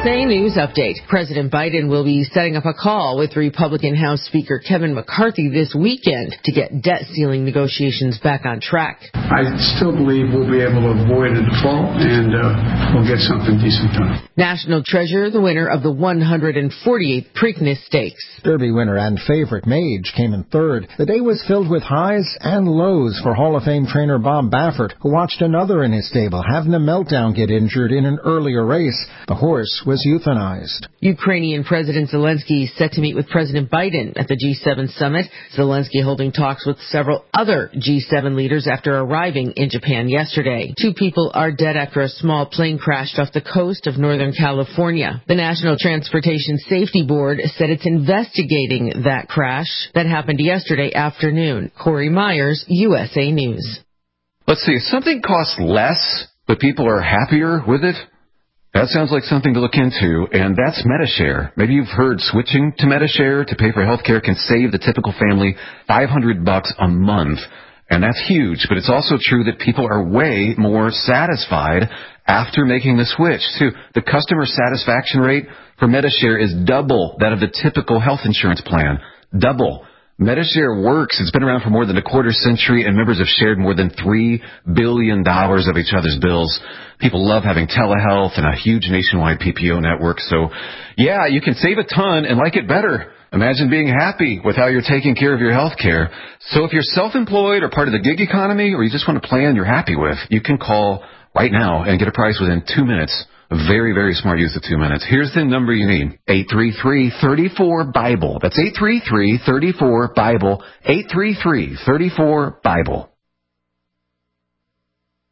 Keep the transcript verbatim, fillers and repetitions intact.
A News Update. President Biden will be setting up a call with Republican House Speaker Kevin McCarthy this weekend to get debt ceiling negotiations back on track. I still believe we'll be able to avoid a default and uh, we'll get something decent done. National Treasure, the winner of the one hundred forty-eighth Preakness Stakes. Derby winner and favorite Mage came in third. The day was filled with highs and lows for Hall of Fame trainer Bob Baffert, who watched another in his stable having a meltdown get injured in an earlier race. The horse was euthanized. Ukrainian President Zelensky is set to meet with President Biden at the G seven summit. Zelensky holding talks with several other G seven leaders after arriving in Japan yesterday. Two people are dead after a small plane crashed off the coast of Northern California. The National Transportation Safety Board said it's investigating that crash that happened yesterday afternoon. Corey Myers, U S A News. Let's see, if something costs less, but people are happier with it, that sounds like something to look into, and that's Medi-Share. Maybe you've heard switching to Medi-Share to pay for health care can save the typical family five hundred bucks a month. And that's huge, but it's also true that people are way more satisfied after making the switch, too. The customer satisfaction rate for Medi-Share is double that of the typical health insurance plan. Double. Medi-Share works. It's been around for more than a quarter century, and members have shared more than three billion dollars of each other's bills. People love having telehealth and a huge nationwide P P O network. So, yeah, you can save a ton and like it better. Imagine being happy with how you're taking care of your health care. So if you're self-employed or part of the gig economy, or you just want a plan you're happy with, you can call right now and get a price within two minutes. A very, very smart use of two minutes. Here's the number you need. eight three three, three four, BIBLE. That's eight three three, three four, BIBLE. eight three three, three four, BIBLE.